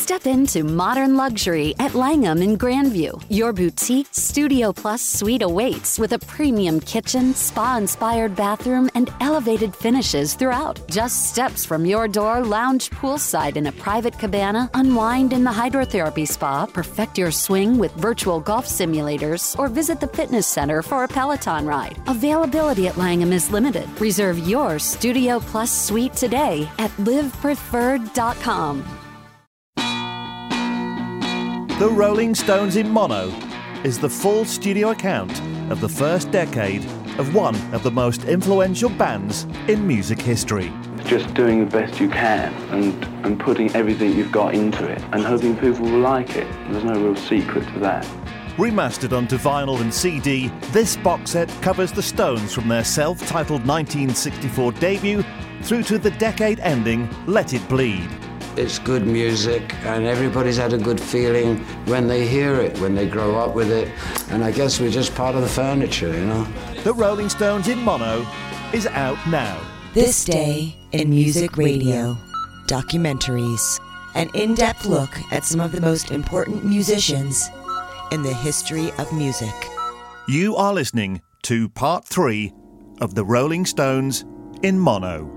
Step into modern luxury at Langham in Grandview. Your boutique Studio Plus suite awaits with a premium kitchen, spa-inspired bathroom, and elevated finishes throughout. Just steps from your door, lounge poolside in a private cabana, unwind in the hydrotherapy spa, perfect your swing with virtual golf simulators, or visit the fitness center for a Peloton ride. Availability at Langham is limited. Reserve your Studio Plus suite today at livepreferred.com. The Rolling Stones in Mono is the full studio account of the first decade of one of the most influential bands in music history. Just doing the best you can and putting everything you've got into it and hoping people will like it. There's no real secret to that. Remastered onto vinyl and CD, this box set covers the Stones from their self-titled 1964 debut through to the decade-ending Let It Bleed. It's good music, and everybody's had a good feeling when they hear it, when they grow up with it, and I guess we're just part of the furniture, you know. The Rolling Stones in Mono is out now. This Day in Music Radio. Documentaries. An in-depth look at some of the most important musicians in the history of music. You are listening to Part 3 of The Rolling Stones in Mono.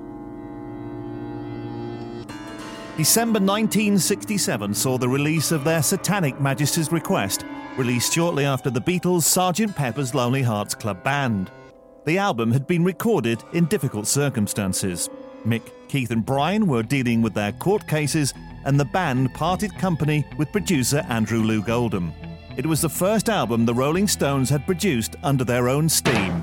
December 1967 saw the release of their Satanic Majesty's Request, released shortly after the Beatles' Sgt. Pepper's Lonely Hearts Club Band. The album had been recorded in difficult circumstances. Mick, Keith and Brian were dealing with their court cases, and the band parted company with producer Andrew Loog Oldham. It was the first album the Rolling Stones had produced under their own steam.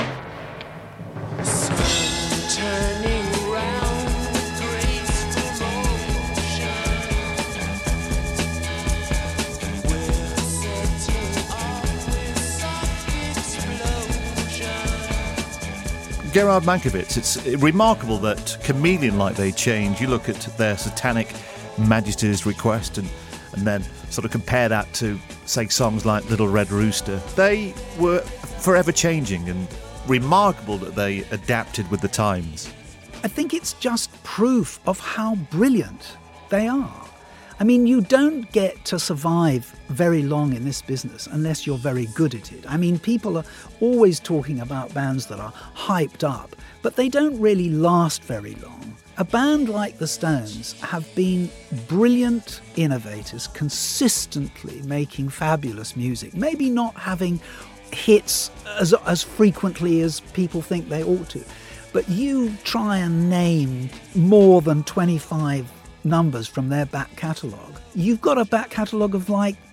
Gerard Mankiewicz, it's remarkable that chameleon-like they change. You look at their Satanic Majesty's Request and then sort of compare that to, say, songs like Little Red Rooster. They were forever changing, and remarkable that they adapted with the times. I think it's just proof of how brilliant they are. I mean, you don't get to survive very long in this business unless you're very good at it. I mean, people are always talking about bands that are hyped up, but they don't really last very long. A band like the Stones have been brilliant innovators, consistently making fabulous music, maybe not having hits as frequently as people think they ought to. But you try and name more than 25 numbers from their back catalogue. You've got a back catalogue of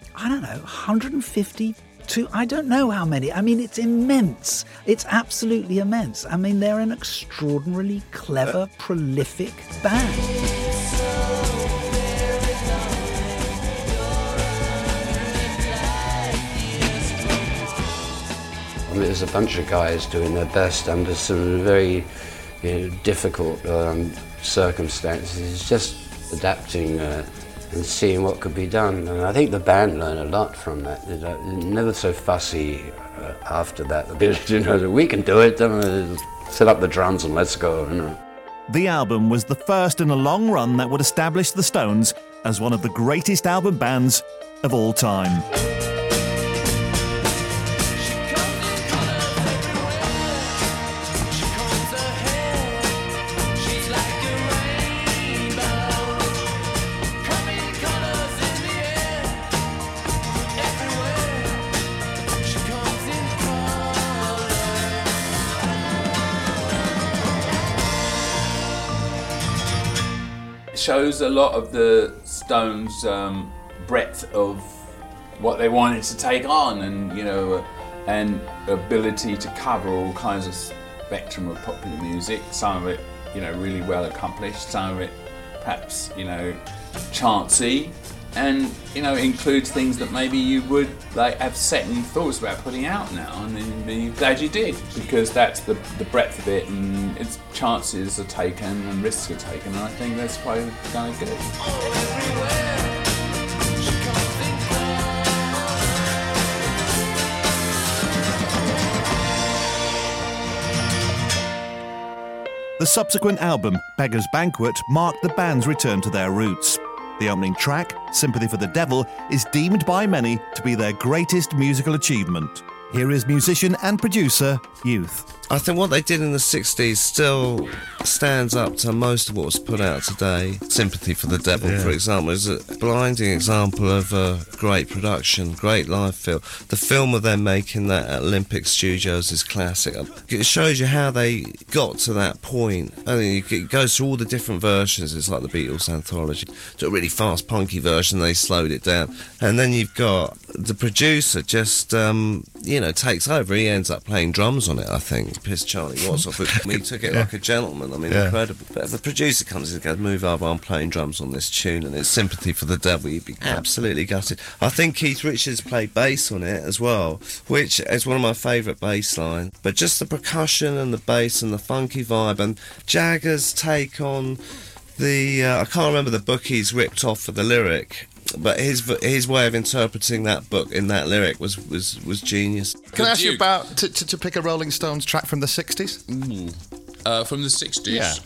150 to I don't know how many. I mean, it's immense. It's absolutely immense. I mean, they're an extraordinarily clever, prolific band. I mean, there's a bunch of guys doing their best under some very difficult circumstances. It's just adapting and seeing what could be done. And I think the band learned a lot from that. They're never so fussy after that. We can do it, set up the drums and let's go. The album was the first in a long run that would establish the Stones as one of the greatest album bands of all time. Shows a lot of the Stones' breadth of what they wanted to take on, and ability to cover all kinds of spectrum of popular music. Some of it, really well accomplished. Some of it, perhaps, chancy, and includes things that maybe you would have second thoughts about putting out now, and then you're glad you did, because that's the breadth of it, and its chances are taken and risks are taken, and I think that's quite good. The subsequent album, Beggar's Banquet, marked the band's return to their roots. The opening track, Sympathy for the Devil, is deemed by many to be their greatest musical achievement. Here is musician and producer, Youth. I think what they did in the 60s still stands up to most of what's put out today. Sympathy for the Devil, for example, is a blinding example of a great production, great live film. The film of them making that at Olympic Studios is classic. It shows you how they got to that point. I mean, it goes through all the different versions. It's like the Beatles anthology. To a really fast, punky version, they slowed it down. And then you've got the producer just, takes over. He ends up playing drums on it, I think. Pissed Charlie Watts off. He took it like a gentleman. I mean, incredible. But if the producer comes in and goes, move over, I'm playing drums on this tune, and it's Sympathy for the Devil, you'd be absolutely gutted. I think Keith Richards played bass on it as well, which is one of my favourite bass lines. But just the percussion and the bass and the funky vibe, and Jagger's take on the... I can't remember the book he's ripped off for the lyric, but his way of interpreting that book in that lyric was genius. Can I ask you about to pick a Rolling Stones track from the 60s? From the 60s?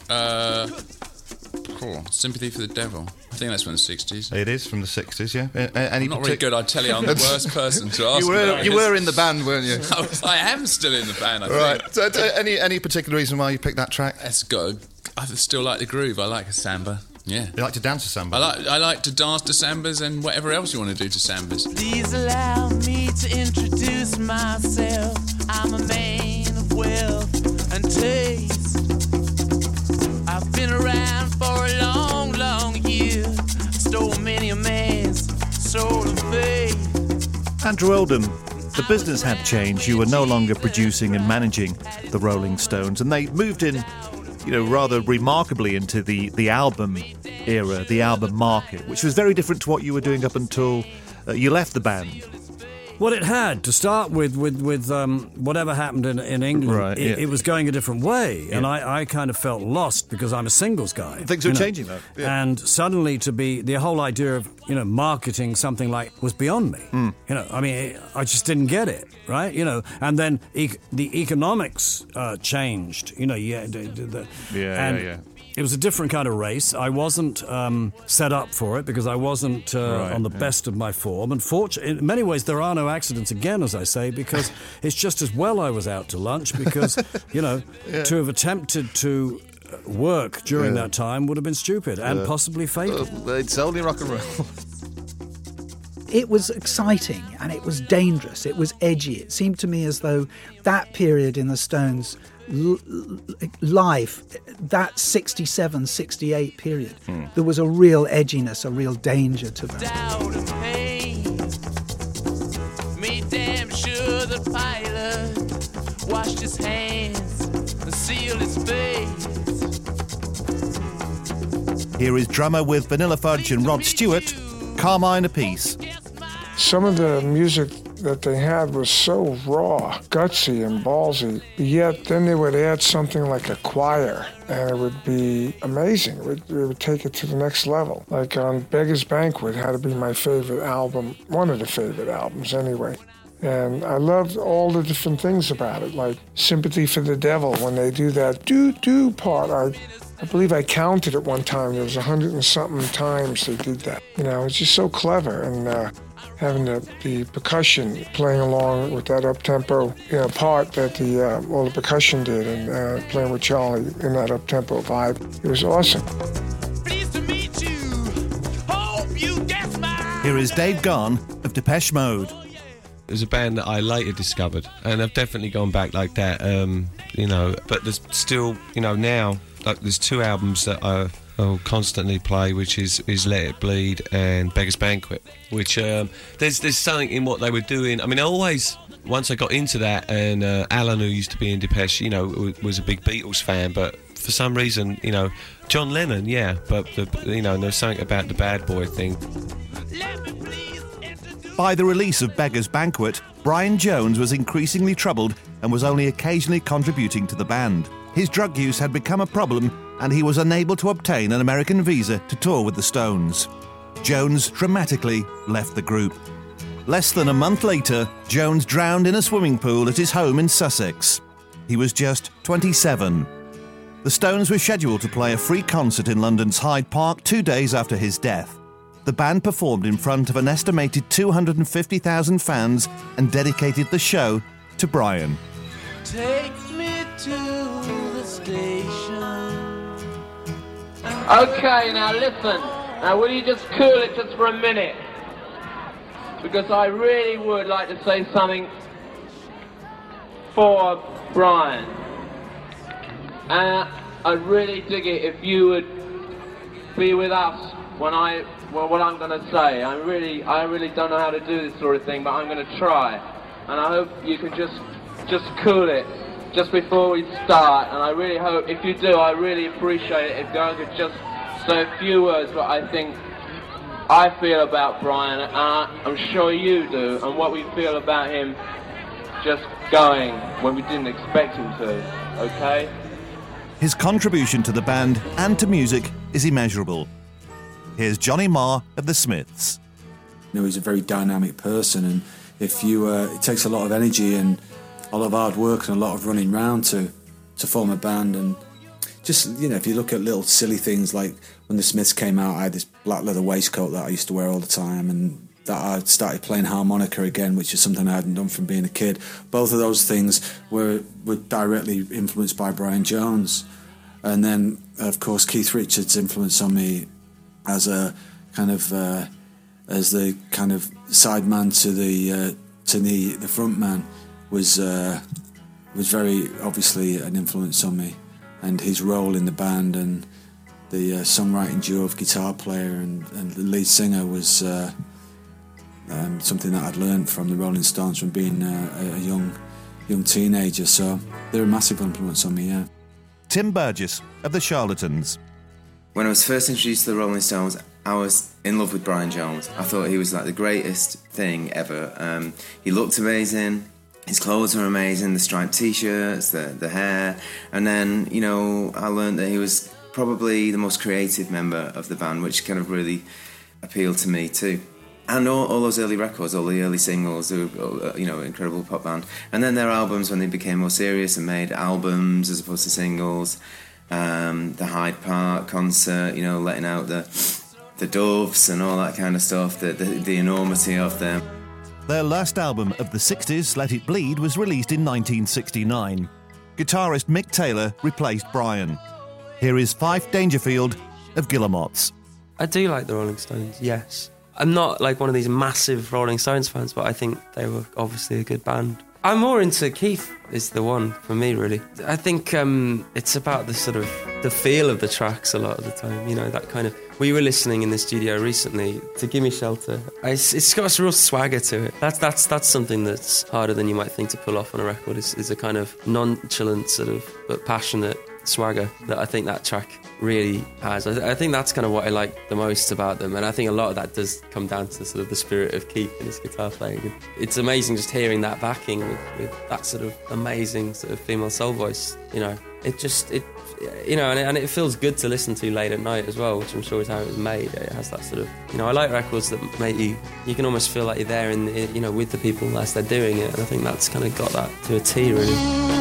Sympathy for the Devil. I think that's from the 60s. It is from the 60s, yeah. I'm not really good. I tell you, I'm the worst person to ask. You were in the band, weren't you? I am still in the band, I think. Right. So, any particular reason why you picked that track? It's good. I still like the groove. I like a samba. Yeah. You like to dance to samba? I like to dance to sambas and whatever else you want to do to sambas. Please allow me to introduce myself. I'm a man of wealth and taste. I've been around for a long, long year. Stole many a man's soul and faith. Andrew Oldham, the business had changed. You were no longer producing and managing the Rolling Stones, and they moved in, rather remarkably into the album era, the album market, which was very different to what you were doing up until you left the band. Well, it had to start with whatever happened in England. Right, it was going a different way, and I kind of felt lost because I'm a singles guy. Things were changing, though. Yeah. And suddenly to be the whole idea of marketing something like was beyond me. I just didn't get it, right? And then the economics changed. It was a different kind of race. I wasn't set up for it because I wasn't on the best of my form. And in many ways, there are no accidents again, as I say, because it's just as well I was out to lunch because, to have attempted to work during that time would have been stupid and possibly fatal. It's only rock and roll. It was exciting and it was dangerous. It was edgy. It seemed to me as though that period in the Stones' life, that 67, 68 period, there was a real edginess, a real danger to them. Doubt and pain made damn sure the pilot washed his hands and sealed his face. Here is drummer with Vanilla Fudge and Rod Stewart, Carmine Apiece. Some of the music that they had was so raw, gutsy and ballsy, yet then they would add something like a choir, and it would be amazing. It would take it to the next level. Like on Beggar's Banquet had to be my favorite album, one of the favorite albums anyway. And I loved all the different things about it, like Sympathy for the Devil, when they do that do-do part. I believe I counted it one time. There was 100 and something times they did that. It's just so clever, and having the percussion playing along with that up-tempo part that all the percussion did, and playing with Charlie in that up-tempo vibe. It was awesome. Pleased to meet you. Hope you guess my... Here is Dave Gahan of Depeche Mode. It was a band that I later discovered, and I've definitely gone back like that, but there's still, now, like there's two albums that I'll constantly play, which is Let It Bleed and Beggar's Banquet, which there's something in what they were doing. I mean, once I got into that, and Alan, who used to be in Depeche, was a big Beatles fan, but for some reason, John Lennon, but there's something about the bad boy thing. By the release of Beggar's Banquet, Brian Jones was increasingly troubled and was only occasionally contributing to the band. His drug use had become a problem, and he was unable to obtain an American visa to tour with the Stones. Jones dramatically left the group. Less than a month later, Jones drowned in a swimming pool at his home in Sussex. He was just 27. The Stones were scheduled to play a free concert in London's Hyde Park 2 days after his death. the band performed in front of an estimated 250,000 fans and dedicated the show to Brian. Take me to the station. Okay, now listen. Now will you just cool it just for a minute? Because I really would like to say something for Brian. And I'd really dig it if you would be with us when what I'm going to say. I really don't know how to do this sort of thing, but I'm going to try. And I hope you can just cool it just before we start. And I really hope, if you do, I really appreciate it if I could just say a few words what I think I feel about Brian, and I'm sure you do, and what we feel about him just going when we didn't expect him to, okay? His contribution to the band and to music is immeasurable. Here's Johnny Marr of The Smiths. You know, he's a very dynamic person, and if you, it takes a lot of energy and a lot of hard work and a lot of running round to form a band. And just, you know, if you look at little silly things like when The Smiths came out, I had this black leather waistcoat that I used to wear all the time, and that I started playing harmonica again, which is something I hadn't done from being a kid. Both of those things were directly influenced by Brian Jones. And then, of course, Keith Richards' influence on me as a kind of as the kind of sideman to the front man was very obviously an influence on me, and his role in the band and the songwriting duo of guitar player and the lead singer was something that I'd learned from the Rolling Stones from being a young teenager. So they're a massive influence on me, yeah. Tim Burgess of The Charlatans. When I was first introduced to the Rolling Stones, I was in love with Brian Jones. I thought he was like the greatest thing ever. He looked amazing, his clothes were amazing, the striped t-shirts, the hair, and then, you know, I learned that he was probably the most creative member of the band, which kind of really appealed to me too. And all those early records, all the early singles, they were, you know, incredible pop band. And then their albums, when they became more serious and made albums as opposed to singles, the Hyde Park concert, you know, letting out the Doves and all that kind of stuff, the enormity of them. Their last album of the 60s, Let It Bleed, was released in 1969. Guitarist Mick Taylor replaced Brian. Here is Fife Dangerfield of Guillemots. I do like the Rolling Stones, yes. I'm not like one of these massive Rolling Stones fans, but I think they were obviously a good band. I'm more into Keith is the one for me, really. I think it's about the sort of the feel of the tracks a lot of the time, you know, that kind of... We were listening in the studio recently to Gimme Shelter. It's got a real swagger to it. That's something that's harder than you might think to pull off on a record, is a kind of nonchalant sort of but passionate swagger that I think that track really has. I think that's kind of what I like the most about them, and I think a lot of that does come down to sort of the spirit of Keith and his guitar playing. It's amazing just hearing that backing with that sort of amazing sort of female soul voice, you know. You know, and it feels good to listen to late at night as well, which I'm sure is how it was made. It has that sort of, you know, I like records that make you can almost feel like you're there in you know, with the people as they're doing it, and I think that's kind of got that to a T, really.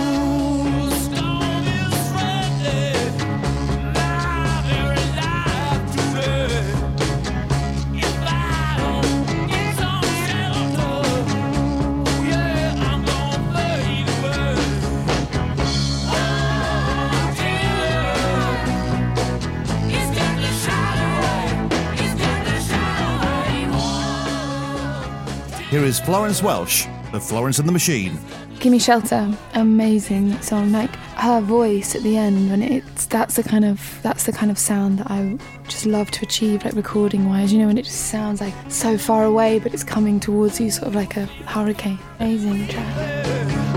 Here is Florence Welsh of Florence and the Machine. Gimme Shelter, amazing song. Like her voice at the end, when that's the kind of sound that I just love to achieve, like recording wise. You know, when it just sounds like so far away, but it's coming towards you, sort of like a hurricane. Amazing track.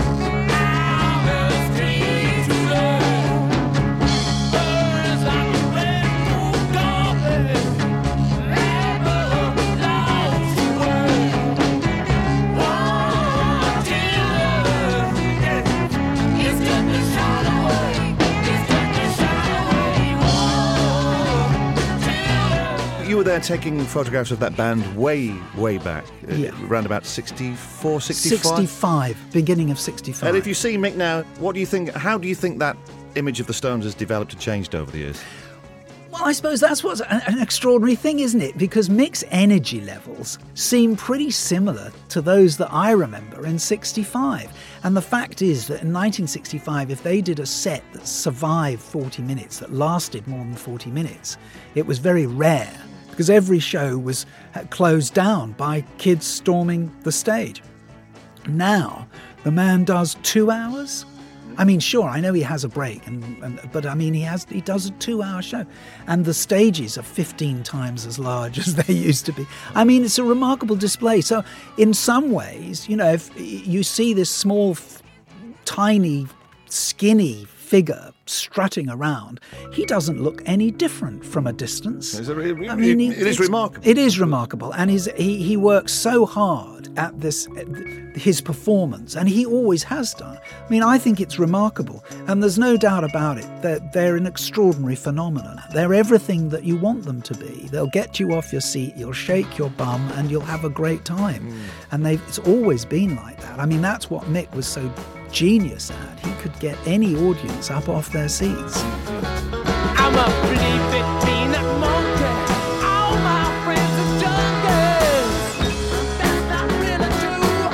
You were there taking photographs of that band way back, around about 64, 65? 65, beginning of 65. And if you see Mick now, what do you think? How do you think that image of the Stones has developed and changed over the years? Well, I suppose that's what's an extraordinary thing, isn't it? Because Mick's energy levels seem pretty similar to those that I remember in 65. And the fact is that in 1965, if they did a set that survived 40 minutes, that lasted more than 40 minutes, it was very rare because every show was closed down by kids storming the stage. Now, the man does 2 hours. I mean, sure, I know he has a break, but I mean, he does a 2-hour show, and the stages are 15 times as large as they used to be. I mean, it's a remarkable display. So, in some ways, you know, if you see this small, tiny, skinny figure strutting around, he doesn't look any different from a distance. It is remarkable. It is remarkable, and he works so hard at his performance, and he always has done. I mean, I think it's remarkable, and there's no doubt about it that they're an extraordinary phenomenon. They're everything that you want them to be. They'll get you off your seat, you'll shake your bum, and you'll have a great time. And it's always been like that. I mean, that's what Mick was so genius at. He could get any audience up off their seats. I'm a pretty big peanut monkey. All my friends are junkies. That's not really true.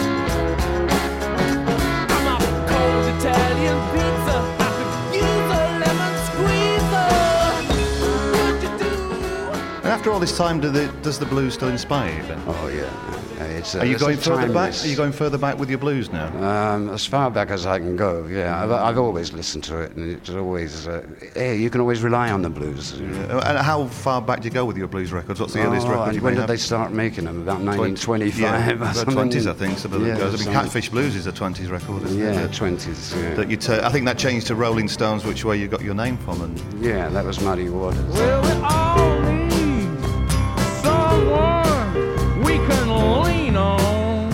I'm a cold Italian pizza. I could use a lemon squeezer. What you do? And after all this time, does the blues still inspire you, Ben? Oh, yeah. Are you going further back? Are you going further back with your blues now? As far back as I can go. Yeah, I've always listened to it, and it's always. You can always rely on the blues. Yeah. And how far back do you go with your blues records? What's the earliest record you When may did they start making them? About 1925. Yeah, or something? 20s, I think. Some of them goes. I mean, Catfish Blues is a 20s record, isn't it? Yeah, 20s. Yeah. That I think that changed to Rolling Stones, which way you got your name from. And yeah, that was Muddy Waters. Well, we all need someone we can lean on.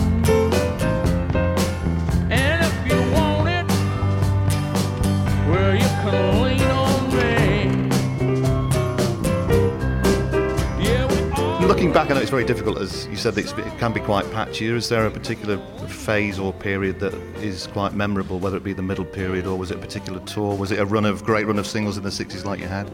Looking back, I know it's very difficult, as you said, it can be quite patchy. Is there a particular phase or period that is quite memorable, whether it be the middle period, or was it a particular tour? Was it a great run of singles in the 60s like you had?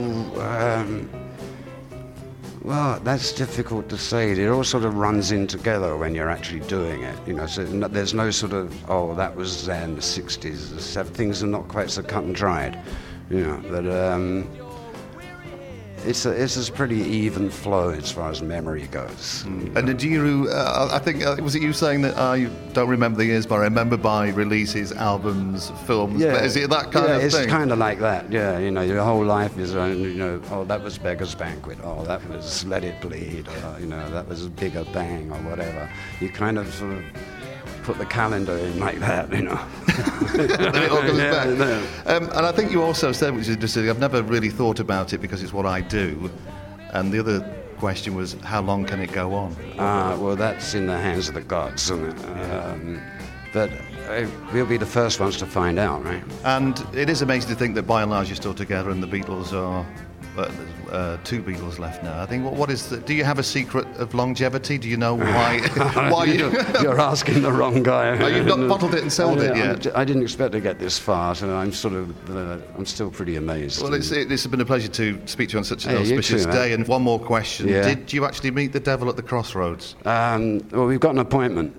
Well, that's difficult to say. It all sort of runs in together when you're actually doing it, you know. So there's no sort of, that was then the 60s. Things are not quite so cut and dried, you know. But it's a pretty even flow as far as memory goes. And do you, I think, was it you saying that you don't remember the years, but I remember by releases, albums, films? Yeah. Is it that kind of thing? Yeah, it's kind of like that, yeah. You know, your whole life is, that was Beggar's Banquet, that was Let It Bleed, or, that was Bigger Bang, or whatever. You kind of sort of put the calendar in like that, you know. Then it all comes back. No. And I think you also said, which is interesting, I've never really thought about it because it's what I do. And the other question was, how long can it go on? Well, that's in the hands of the gods, isn't it? But we'll be the first ones to find out, right? And it is amazing to think that by and large you're still together, and the Beatles are... two Beatles left now. I think. What is? Do you have a secret of longevity? Do you know why? Why you're asking the wrong guy? Oh, you've not bottled it and sold it yet. I didn't expect to get this far, so I'm I'm still pretty amazed. Well, it's been a pleasure to speak to you on such an auspicious day. And one more question: did you actually meet the devil at the crossroads? Well, we've got an appointment.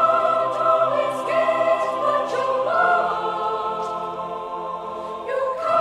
You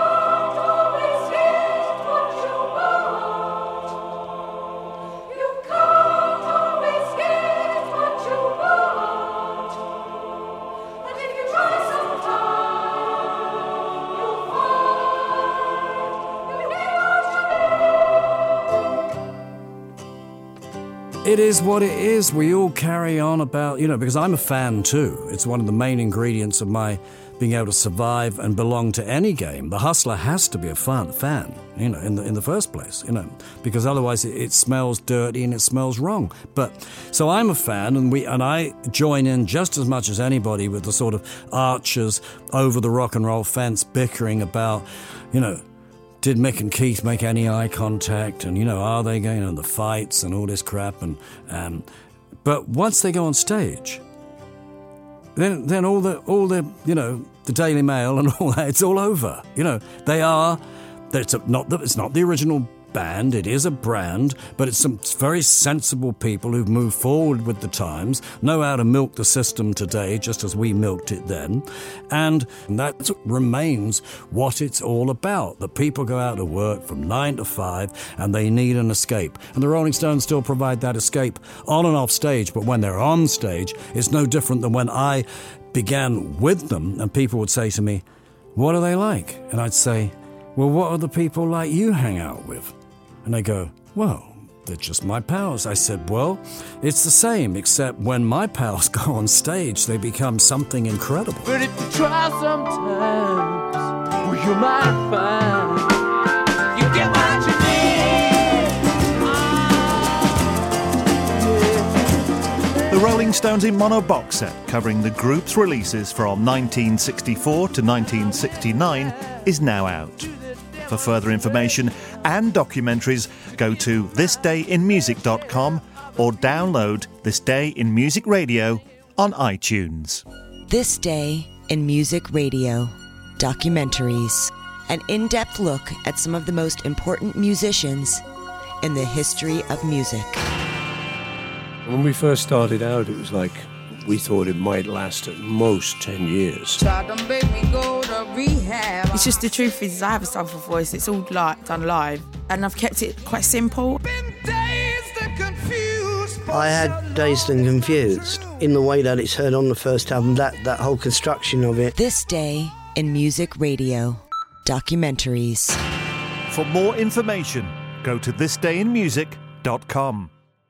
it is what it is. We all carry on about, because I'm a fan too. It's one of the main ingredients of my being able to survive and belong to any game. The hustler has to be a fan, in the first place, because otherwise it smells dirty and it smells wrong. But so I'm a fan, and I join in just as much as anybody with the sort of archers over the rock and roll fence bickering about, did Mick and Keith make any eye contact, and are they going on the fights and all this crap, but once they go on stage, then all the the Daily Mail and all that, it's all over. It's not the original band, it is a brand, but it's some very sensible people who've moved forward with the times, know how to milk the system today, just as we milked it then, and that remains what it's all about. The people go out to work from 9 to 5 and they need an escape, and the Rolling Stones still provide that escape on and off stage. But when they're on stage, it's no different than when I began with them, and people would say to me, "What are they like?" And I'd say, "Well, what are the people like you hang out with?" And they go, "Well, they're just my pals." I said, "Well, it's the same, except when my pals go on stage, they become something incredible." But if you try sometimes, well, you might find you get what you need. The Rolling Stones in Mono box set, covering the group's releases from 1964 to 1969, is now out. For further information and documentaries, go to thisdayinmusic.com or download This Day in Music Radio on iTunes. This Day in Music Radio. Documentaries. An in-depth look at some of the most important musicians in the history of music. When we first started out, it was like we thought it might last at most 10 years. It's just the truth is I have a soulful voice. It's all done live, and I've kept it quite simple. I had Dazed and Confused in the way that it's heard on the first album, that whole construction of it. This Day in Music Radio. Documentaries. For more information, go to thisdayinmusic.com.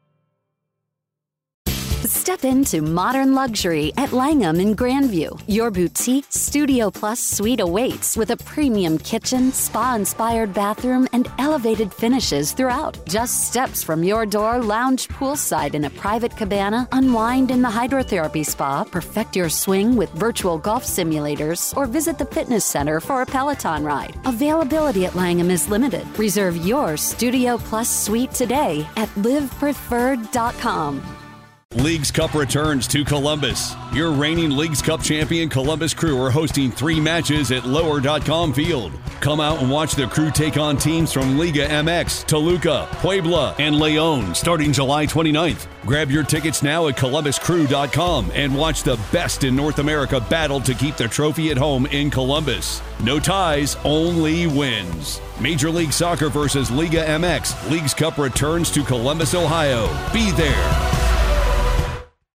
Step into modern luxury at Langham in Grandview. Your boutique Studio Plus suite awaits with a premium kitchen, spa-inspired bathroom, and elevated finishes throughout. Just steps from your door, lounge poolside in a private cabana, unwind in the hydrotherapy spa, perfect your swing with virtual golf simulators, or visit the fitness center for a Peloton ride. Availability at Langham is limited. Reserve your Studio Plus suite today at livepreferred.com. Leagues Cup returns to Columbus. Your reigning Leagues Cup champion Columbus Crew are hosting 3 matches at Lower.com Field. Come out and watch the Crew take on teams from Liga MX, Toluca, Puebla, and León starting July 29th. Grab your tickets now at ColumbusCrew.com and watch the best in North America battle to keep the trophy at home in Columbus. No ties, only wins. Major League Soccer versus Liga MX. Leagues Cup returns to Columbus, Ohio. Be there.